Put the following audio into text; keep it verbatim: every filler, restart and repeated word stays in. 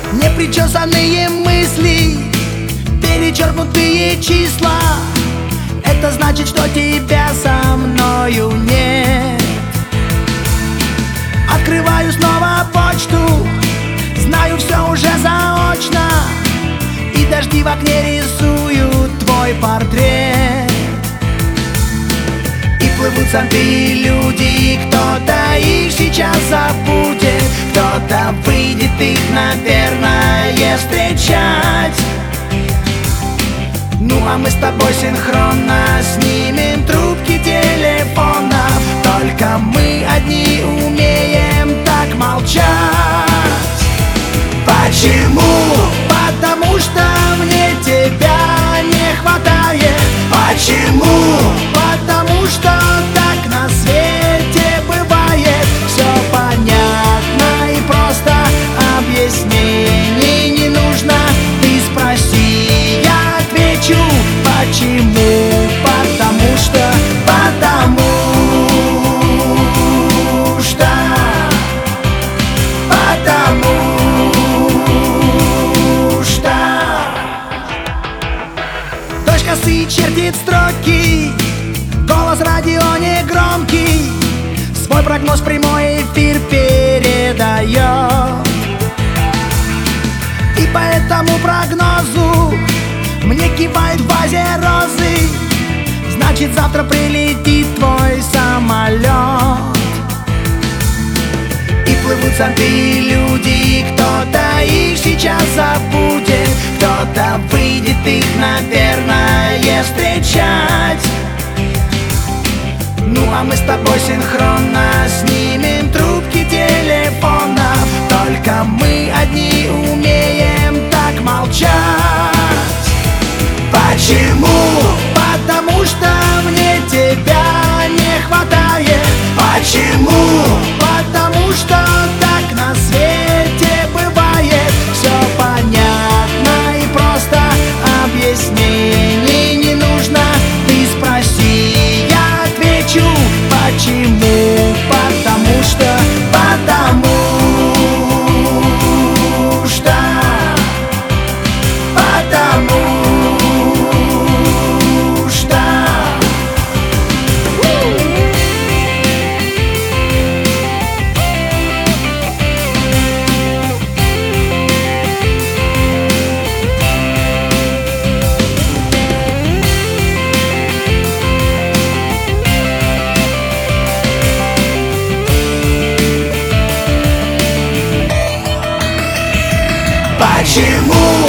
Непричесанные мысли, перечеркнутые числа. Это значит, что тебя со мною нет. Открываю снова почту, знаю все уже заочно, и дожди в окне рисуют твой портрет. И плывут зонты люди, кто-то их сейчас забудет, кто-то выйдет их, наверное, встречать. Ну а мы с тобой синхронно снимем трубки телефонов. Только мы одни умеем так молчать. Почему? Потому что мне тебя не хватает. Почему? Потому что так на свете бывает. Все понятно и просто, объяснений не нужно. Ты спроси, я отвечу. Почему? Потому что, потому что, потому что. Дождь косы чертит строки, голос радио не громкий, свой прогноз прямой эфир передает. И по этому прогнозу мне кивают в вазе розы. Значит, завтра прилетит твой самолет. И плывут зонты люди, кто-то их сейчас забудет, кто-то выйдет их, наверное, встречать. Ну а мы с тобой синхронно снимем трубки телефонов. Только мы одни умеем так молчать. Почему? Потому что мне тебя не хватает. Почему? Потому что так на свете бывает. Все понятно и просто, объяснений не нужно. Ты спроси, я отвечу. Почему? Потому что, потому что, потому что. Почему?